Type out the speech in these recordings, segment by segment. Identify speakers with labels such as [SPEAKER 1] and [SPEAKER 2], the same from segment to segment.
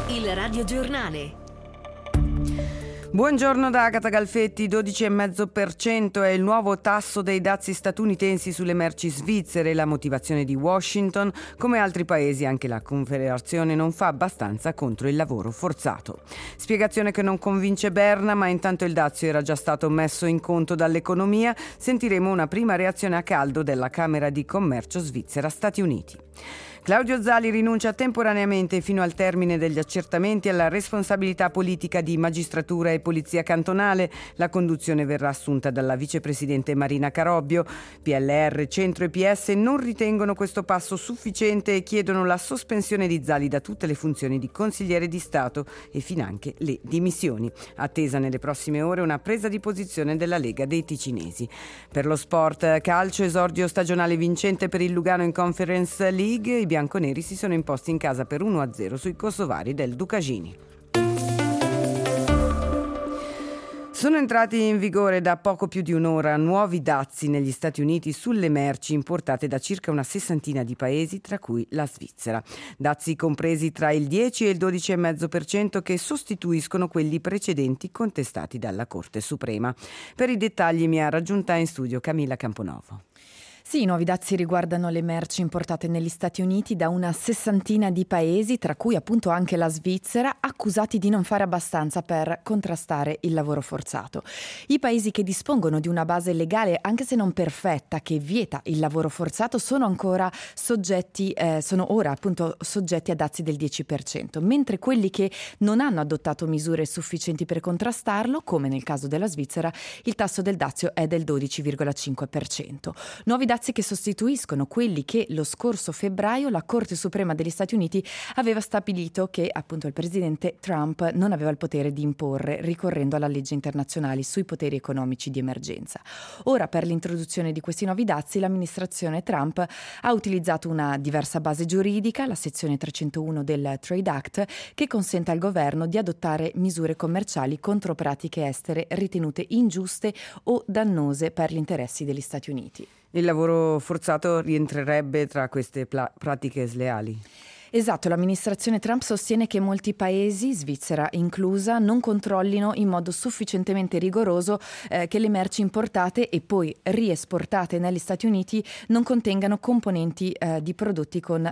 [SPEAKER 1] Il radiogiornale.
[SPEAKER 2] Buongiorno da Agata Galfetti. 12,5% è il nuovo tasso dei dazi statunitensi sulle merci svizzere. La motivazione di Washington: come altri paesi anche la Confederazione non fa abbastanza contro il lavoro forzato. Spiegazione che non convince Berna, ma intanto il dazio era già stato messo in conto dall'economia. Sentiremo una prima reazione a caldo della Camera di Commercio Svizzera-Stati Uniti. Claudio Zali rinuncia temporaneamente fino al termine degli accertamenti alla responsabilità politica di magistratura e polizia cantonale. La conduzione verrà assunta dalla vicepresidente Marina Carobbio. PLR, Centro e PS non ritengono questo passo sufficiente e chiedono la sospensione di Zali da tutte le funzioni di consigliere di Stato e finanche le dimissioni. Attesa nelle prossime ore una presa di posizione della Lega dei Ticinesi. Per lo sport calcio, esordio stagionale vincente per il Lugano in Conference League. I bianconeri si sono imposti in casa per 1-0 sui kosovari del Ducagini. Sono entrati in vigore da poco più di un'ora nuovi dazi negli Stati Uniti sulle merci importate da circa una sessantina di paesi, tra cui la Svizzera. Dazi compresi tra il 10 e il 12,5% che sostituiscono quelli precedenti contestati dalla Corte Suprema. Per i dettagli mi ha raggiunta in studio Camilla Camponovo.
[SPEAKER 3] Sì, i nuovi dazi riguardano le merci importate negli Stati Uniti da una sessantina di paesi, tra cui appunto anche la Svizzera, accusati di non fare abbastanza per contrastare il lavoro forzato. I paesi che dispongono di una base legale, anche se non perfetta, che vieta il lavoro forzato, sono ora appunto soggetti a dazi del 10%, mentre quelli che non hanno adottato misure sufficienti per contrastarlo, come nel caso della Svizzera, il tasso del dazio è del 12,5%. Nuovi dazi che sostituiscono quelli che lo scorso febbraio la Corte Suprema degli Stati Uniti aveva stabilito che appunto il presidente Trump non aveva il potere di imporre, ricorrendo alla legge internazionale sui poteri economici di emergenza. Ora, per l'introduzione di questi nuovi dazi, l'amministrazione Trump ha utilizzato una diversa base giuridica, la sezione 301 del Trade Act, che consente al governo di adottare misure commerciali contro pratiche estere ritenute ingiuste o dannose per gli interessi degli Stati Uniti.
[SPEAKER 2] Il lavoro forzato rientrerebbe tra queste pratiche sleali?
[SPEAKER 3] Esatto, l'amministrazione Trump sostiene che molti paesi, Svizzera inclusa, non controllino in modo sufficientemente rigoroso che le merci importate e poi riesportate negli Stati Uniti non contengano componenti di prodotti con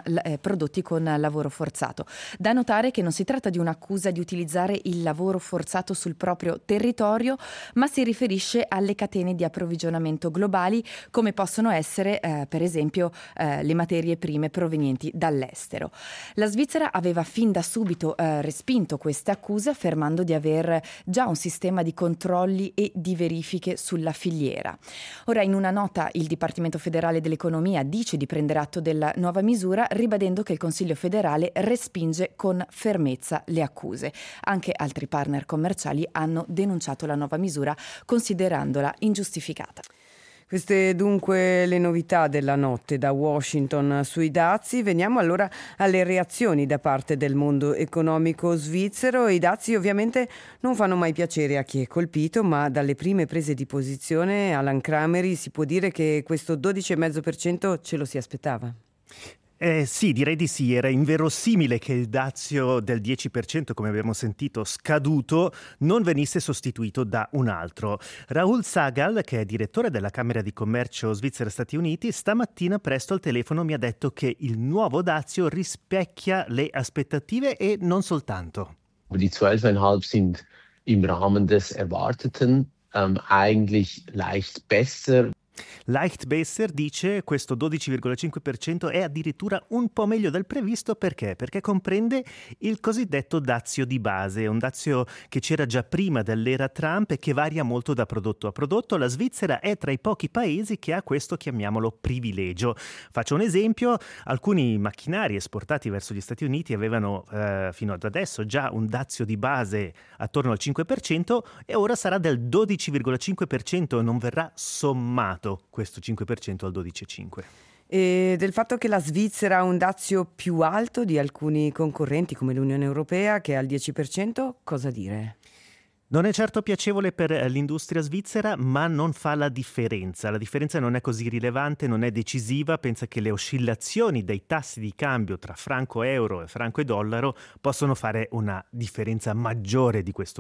[SPEAKER 3] lavoro forzato. Da notare che non si tratta di un'accusa di utilizzare il lavoro forzato sul proprio territorio, ma si riferisce alle catene di approvvigionamento globali, come possono essere per esempio le materie prime provenienti dall'estero. La Svizzera aveva fin da subito respinto queste accuse, affermando di aver già un sistema di controlli e di verifiche sulla filiera. Ora, in una nota, il Dipartimento federale dell'economia dice di prendere atto della nuova misura, ribadendo che il Consiglio federale respinge con fermezza le accuse. Anche altri partner commerciali hanno denunciato la nuova misura, considerandola ingiustificata.
[SPEAKER 2] Queste dunque le novità della notte da Washington sui dazi. Veniamo allora alle reazioni da parte del mondo economico svizzero. I dazi ovviamente non fanno mai piacere a chi è colpito, ma dalle prime prese di posizione Alan Cramery si può dire che questo 12,5% ce lo si aspettava.
[SPEAKER 4] Sì, direi di sì. Era inverosimile che il dazio del 10%, come abbiamo sentito, scaduto, non venisse sostituito da un altro. Raoul Sagal, che è direttore della Camera di Commercio Svizzera-Stati Uniti, stamattina presto al telefono mi ha detto che il nuovo dazio rispecchia le aspettative e non soltanto.
[SPEAKER 5] Die 12,5 sind im Rahmen des Erwarteten eigentlich leicht besser.
[SPEAKER 4] Leicht besser, dice, questo 12,5% è addirittura un po' meglio del previsto. Perché? Perché comprende il cosiddetto dazio di base, un dazio che c'era già prima dell'era Trump e che varia molto da prodotto a prodotto. La Svizzera è tra i pochi paesi che ha questo, chiamiamolo, privilegio. Faccio un esempio: alcuni macchinari esportati verso gli Stati Uniti avevano fino ad adesso già un dazio di base attorno al 5% e ora sarà del 12,5%, non verrà sommato questo 5% al 12,5%.
[SPEAKER 2] E del fatto che la Svizzera ha un dazio più alto di alcuni concorrenti come l'Unione Europea, che è al 10%, cosa dire?
[SPEAKER 4] Non è certo piacevole per l'industria svizzera, ma non fa la differenza. La differenza non è così rilevante, non è decisiva. Pensa che le oscillazioni dei tassi di cambio tra franco euro e franco e dollaro possono fare una differenza maggiore di questo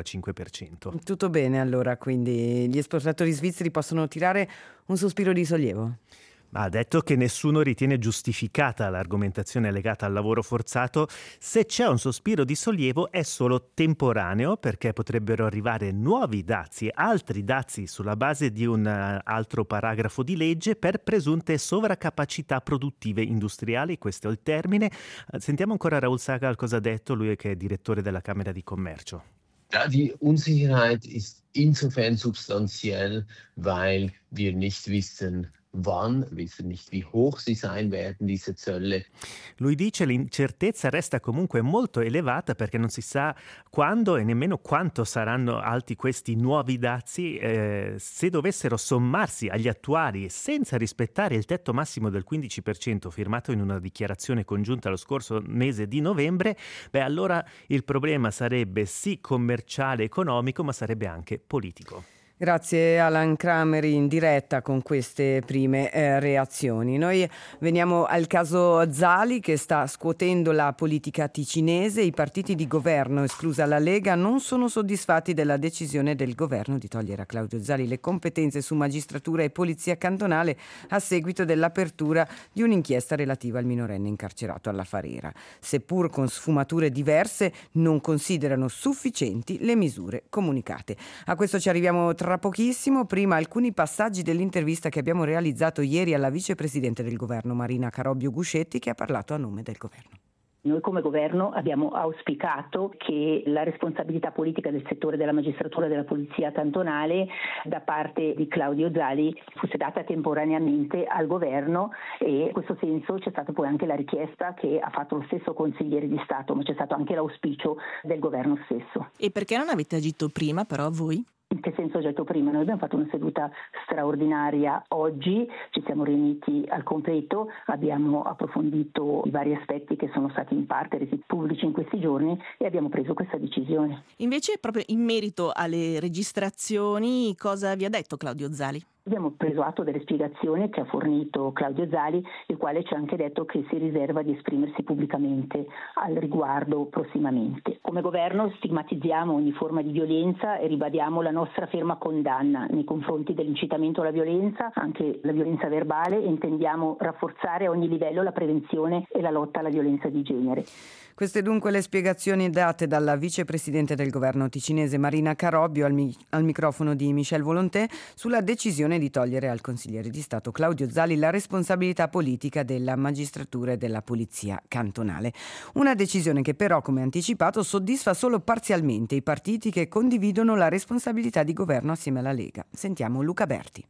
[SPEAKER 4] 2,5%.
[SPEAKER 2] Tutto bene allora, quindi gli esportatori svizzeri possono tirare un sospiro di sollievo?
[SPEAKER 4] Ha detto che nessuno ritiene giustificata l'argomentazione legata al lavoro forzato. Se c'è un sospiro di sollievo è solo temporaneo, perché potrebbero arrivare nuovi dazi, altri dazi sulla base di un altro paragrafo di legge per presunte sovracapacità produttive industriali. Questo è il termine. Sentiamo ancora Raul Sagal cosa ha detto, lui che è direttore della Camera di Commercio.
[SPEAKER 5] Ja, die Unsicherheit ist insofern substanziell, weil wir nicht wissen, wann, wissen nicht, wie hoch sie sein werden, diese Zölle.
[SPEAKER 4] Lui dice l'incertezza resta comunque molto elevata perché non si sa quando e nemmeno quanto saranno alti questi nuovi dazi. Se dovessero sommarsi agli attuali senza rispettare il tetto massimo del 15% firmato in una dichiarazione congiunta lo scorso mese di novembre, allora il problema sarebbe sì commerciale e economico, ma sarebbe anche politico.
[SPEAKER 2] Grazie Alan Kramer in diretta con queste prime reazioni. Noi veniamo al caso Zali che sta scuotendo la politica ticinese. I partiti di governo, esclusa la Lega, non sono soddisfatti della decisione del governo di togliere a Claudio Zali le competenze su magistratura e polizia cantonale a seguito dell'apertura di un'inchiesta relativa al minorenne incarcerato alla Farera. Seppur con sfumature diverse, non considerano sufficienti le misure comunicate. A questo ci arriviamo tra pochissimo. Prima alcuni passaggi dell'intervista che abbiamo realizzato ieri alla vicepresidente del governo Marina Carobbio Guscetti, che ha parlato a nome del governo.
[SPEAKER 1] Noi come governo abbiamo auspicato che la responsabilità politica del settore della magistratura e della polizia cantonale da parte di Claudio Zali fosse data temporaneamente al governo, e in questo senso c'è stata poi anche la richiesta che ha fatto lo stesso consigliere di Stato, ma c'è stato anche l'auspicio del governo stesso.
[SPEAKER 6] E perché non avete agito prima però voi?
[SPEAKER 1] In che senso ho detto prima? Noi abbiamo fatto una seduta straordinaria oggi, ci siamo riuniti al completo, abbiamo approfondito i vari aspetti che sono stati in parte resi pubblici in questi giorni e abbiamo preso questa decisione.
[SPEAKER 6] Invece, proprio in merito alle registrazioni, cosa vi ha detto Claudio Zali?
[SPEAKER 1] Abbiamo preso atto delle spiegazioni che ha fornito Claudio Zali, il quale ci ha anche detto che si riserva di esprimersi pubblicamente al riguardo prossimamente. Come governo stigmatizziamo ogni forma di violenza e ribadiamo la nostra ferma condanna nei confronti dell'incitamento alla violenza, anche la violenza verbale, e intendiamo rafforzare a ogni livello la prevenzione e la lotta alla violenza di genere.
[SPEAKER 2] Queste dunque le spiegazioni date dalla vicepresidente del governo ticinese Marina Carobbio al microfono di Michel Volonté sulla decisione di togliere al consigliere di Stato Claudio Zali la responsabilità politica della magistratura e della polizia cantonale. Una decisione che però, come anticipato, soddisfa solo parzialmente i partiti che condividono la responsabilità di governo assieme alla Lega. Sentiamo Luca Berti.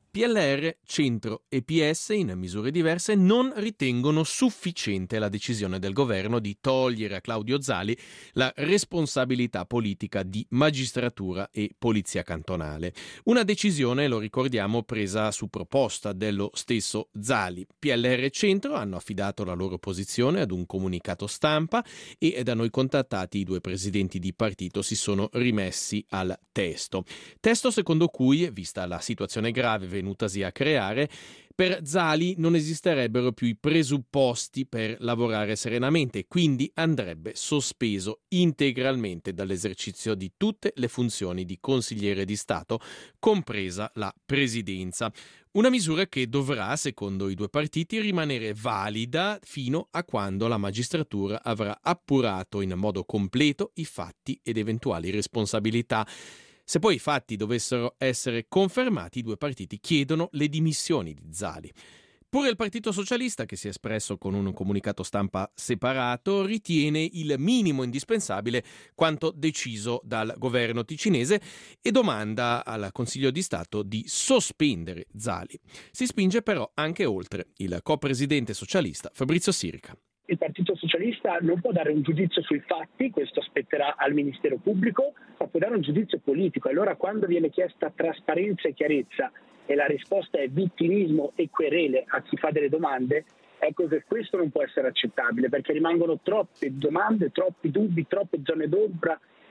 [SPEAKER 7] PLR, Centro e PS, in misure diverse, non ritengono sufficiente la decisione del governo di togliere a Claudio Zali la responsabilità politica di magistratura e polizia cantonale. Una decisione, lo ricordiamo, presa su proposta dello stesso Zali. PLR e Centro hanno affidato la loro posizione ad un comunicato stampa e da noi contattati i due presidenti di partito si sono rimessi al testo. Testo secondo cui, vista la situazione grave venutasi a creare, per Zali non esisterebbero più i presupposti per lavorare serenamente, quindi andrebbe sospeso integralmente dall'esercizio di tutte le funzioni di consigliere di Stato, compresa la presidenza. Una misura che dovrà, secondo i due partiti, rimanere valida fino a quando la magistratura avrà appurato in modo completo i fatti ed eventuali responsabilità. Se poi i fatti dovessero essere confermati, i due partiti chiedono le dimissioni di Zali. Pure il Partito Socialista, che si è espresso con un comunicato stampa separato, ritiene il minimo indispensabile quanto deciso dal governo ticinese e domanda al Consiglio di Stato di sospendere Zali. Si spinge però anche oltre. Il copresidente socialista Fabrizio Sirica.
[SPEAKER 8] Il Partito Socialista non può dare un giudizio sui fatti, questo aspetterà al Ministero Pubblico, ma può dare un giudizio politico. Allora, quando viene chiesta trasparenza e chiarezza e la risposta è vittimismo e querele a chi fa delle domande, ecco che questo non può essere accettabile, perché rimangono troppe domande, troppi dubbi, troppe zone d'ombra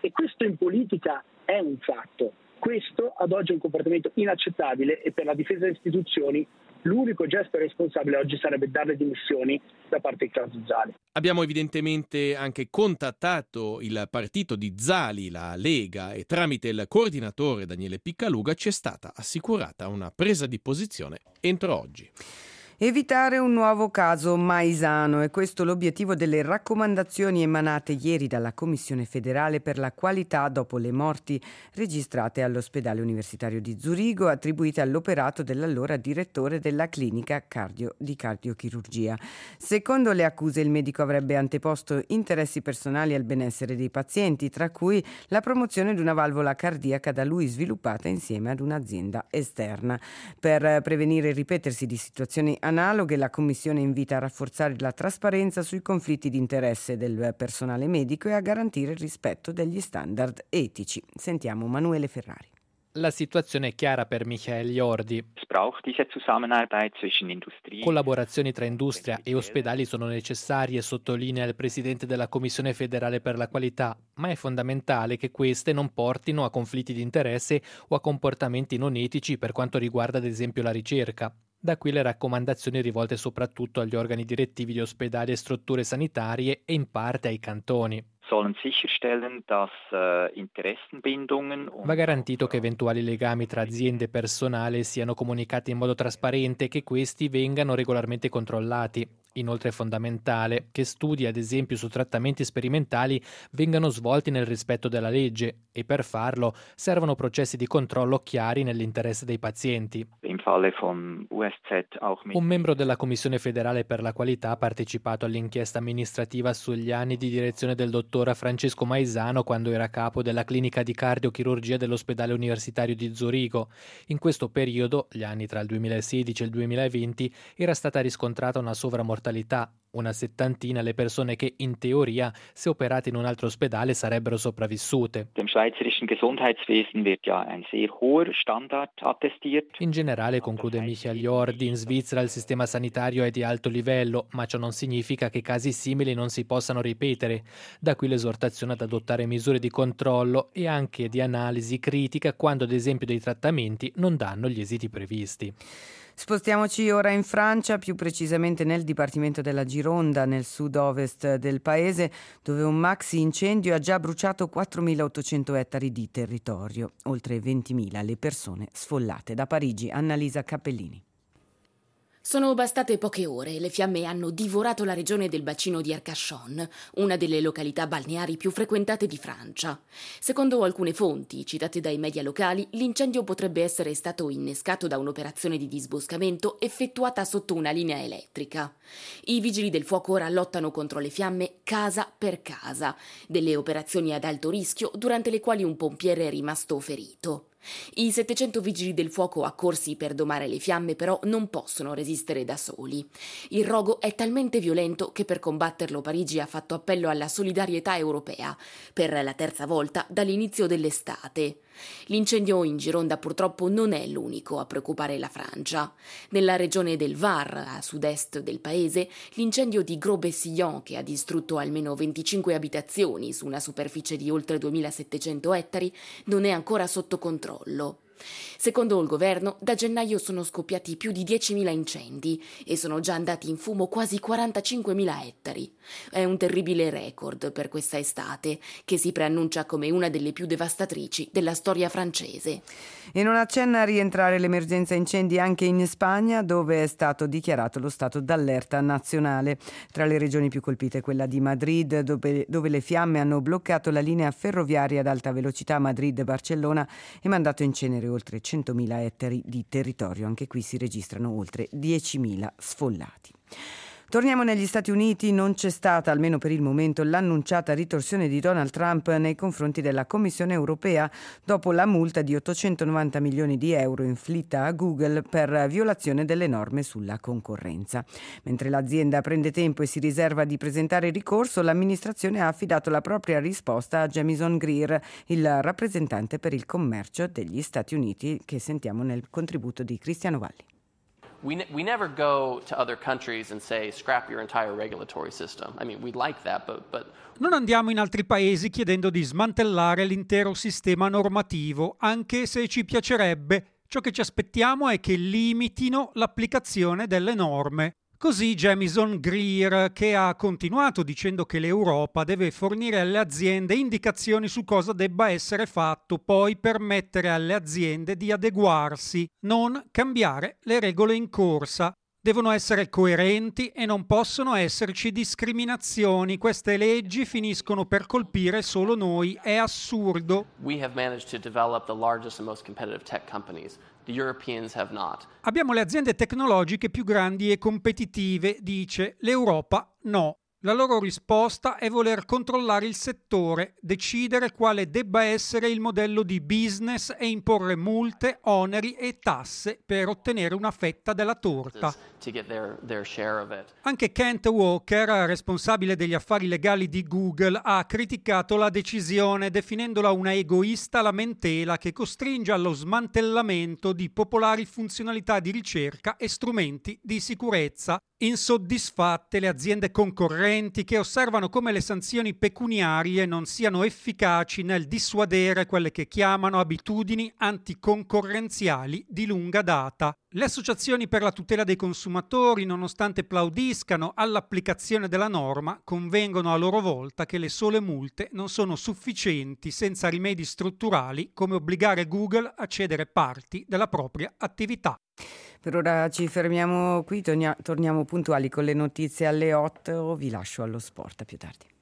[SPEAKER 8] E questo in politica è un fatto. Questo ad oggi è un comportamento inaccettabile e per la difesa delle istituzioni l'unico gesto responsabile oggi sarebbe dare le dimissioni da parte di Claudio Zali.
[SPEAKER 7] Abbiamo evidentemente anche contattato il partito di Zali, la Lega, e tramite il coordinatore Daniele Piccaluga ci è stata assicurata una presa di posizione entro oggi.
[SPEAKER 2] Evitare un nuovo caso Maisano è questo l'obiettivo delle raccomandazioni emanate ieri dalla Commissione federale per la qualità dopo le morti registrate all'ospedale universitario di Zurigo, attribuite all'operato dell'allora direttore della clinica di cardiochirurgia. Secondo le accuse il medico avrebbe anteposto interessi personali al benessere dei pazienti, tra cui la promozione di una valvola cardiaca da lui sviluppata insieme ad un'azienda esterna. Per prevenire il ripetersi di situazioni analoghe, la Commissione invita a rafforzare la trasparenza sui conflitti di interesse del personale medico e a garantire il rispetto degli standard etici. Sentiamo Manuele Ferrari.
[SPEAKER 9] La situazione è chiara per Michael Jordi. Collaborazioni tra industria e ospedali sono necessarie, sottolinea il presidente della Commissione federale per la qualità, ma è fondamentale che queste non portino a conflitti di interesse o a comportamenti non etici per quanto riguarda ad esempio la ricerca. Da qui le raccomandazioni rivolte soprattutto agli organi direttivi di ospedali e strutture sanitarie e in parte ai cantoni. Va garantito che eventuali legami tra aziende e personale siano comunicati in modo trasparente e che questi vengano regolarmente controllati. Inoltre è fondamentale che studi, ad esempio su trattamenti sperimentali, vengano svolti nel rispetto della legge e per farlo servono processi di controllo chiari nell'interesse dei pazienti. Un membro della Commissione federale per la qualità ha partecipato all'inchiesta amministrativa sugli anni di direzione del dottor Francesco Maisano quando era capo della clinica di cardiochirurgia dell'ospedale universitario di Zurigo. In questo periodo, gli anni tra il 2016 e il 2020, era stata riscontrata una sovramortalità, una settantina le persone che in teoria, se operate in un altro ospedale, sarebbero sopravvissute. In generale, conclude Michael Jordi, in Svizzera il sistema sanitario è di alto livello, ma ciò non significa che casi simili non si possano ripetere. Da qui l'esortazione ad adottare misure di controllo e anche di analisi critica quando ad esempio dei trattamenti non danno gli esiti previsti.
[SPEAKER 2] Spostiamoci ora in Francia, più precisamente nel dipartimento della Gironda, nel sud-ovest del paese, dove un maxi incendio ha già bruciato 4.800 ettari di territorio, oltre 20.000 le persone sfollate. Da Parigi, Annalisa Cappellini.
[SPEAKER 10] Sono bastate poche ore e le fiamme hanno divorato la regione del bacino di Arcachon, una delle località balneari più frequentate di Francia. Secondo alcune fonti, citate dai media locali, l'incendio potrebbe essere stato innescato da un'operazione di disboscamento effettuata sotto una linea elettrica. I vigili del fuoco ora lottano contro le fiamme casa per casa, delle operazioni ad alto rischio durante le quali un pompiere è rimasto ferito. I 700 vigili del fuoco accorsi per domare le fiamme però non possono resistere da soli. Il rogo è talmente violento che per combatterlo Parigi ha fatto appello alla solidarietà europea, per la terza volta dall'inizio dell'estate. L'incendio in Gironda purtroppo non è l'unico a preoccupare la Francia. Nella regione del Var, a sud-est del paese, l'incendio di Gros-Bessillon, che ha distrutto almeno 25 abitazioni su una superficie di oltre 2.700 ettari, non è ancora sotto controllo. Secondo il governo, da gennaio sono scoppiati più di 10.000 incendi e sono già andati in fumo quasi 45.000 ettari. È un terribile record per questa estate, che si preannuncia come una delle più devastatrici della storia francese.
[SPEAKER 2] E non accenna a rientrare l'emergenza incendi anche in Spagna, dove è stato dichiarato lo stato d'allerta nazionale. Tra le regioni più colpite quella di Madrid, dove le fiamme hanno bloccato la linea ferroviaria ad alta velocità Madrid-Barcellona e mandato in cenere oltre 100.000 ettari di territorio. Anche qui si registrano oltre 10.000 sfollati. Torniamo negli Stati Uniti. Non c'è stata, almeno per il momento, l'annunciata ritorsione di Donald Trump nei confronti della Commissione europea dopo la multa di 890 milioni di euro inflitta a Google per violazione delle norme sulla concorrenza. Mentre l'azienda prende tempo e si riserva di presentare ricorso, l'amministrazione ha affidato la propria risposta a Jamison Greer, il rappresentante per il commercio degli Stati Uniti, che sentiamo nel contributo di Cristiano Valli.
[SPEAKER 11] We never go to other countries and say scrap your entire regulatory system. I mean, we'd like that, but
[SPEAKER 12] Non andiamo in altri paesi chiedendo di smantellare l'intero sistema normativo, anche se ci piacerebbe. Ciò che ci aspettiamo è che limitino l'applicazione delle norme. Così Jamieson Greer, che ha continuato dicendo che l'Europa deve fornire alle aziende indicazioni su cosa debba essere fatto, poi permettere alle aziende di adeguarsi, non cambiare le regole in corsa. Devono essere coerenti e non possono esserci discriminazioni. Queste leggi finiscono per colpire solo noi. È assurdo.
[SPEAKER 11] we have managed to develop the largest and most competitive tech companies. The Europeans have not.
[SPEAKER 12] Abbiamo le aziende tecnologiche più grandi e competitive, dice. L'Europa no. La loro risposta è voler controllare il settore, decidere quale debba essere il modello di business e imporre multe, oneri e tasse per ottenere una fetta della torta.
[SPEAKER 11] To get their share of it.
[SPEAKER 12] Anche Kent Walker, responsabile degli affari legali di Google, ha criticato la decisione definendola una egoista lamentela che costringe allo smantellamento di popolari funzionalità di ricerca e strumenti di sicurezza. Insoddisfatte le aziende concorrenti che osservano come le sanzioni pecuniarie non siano efficaci nel dissuadere quelle che chiamano abitudini anticoncorrenziali di lunga data. Le associazioni per la tutela dei consumatori, nonostante plaudiscano all'applicazione della norma, convengono a loro volta che le sole multe non sono sufficienti senza rimedi strutturali come obbligare Google a cedere parti della propria attività.
[SPEAKER 2] Per ora ci fermiamo qui, torniamo puntuali con le notizie alle 8, vi lascio allo sport, a più tardi.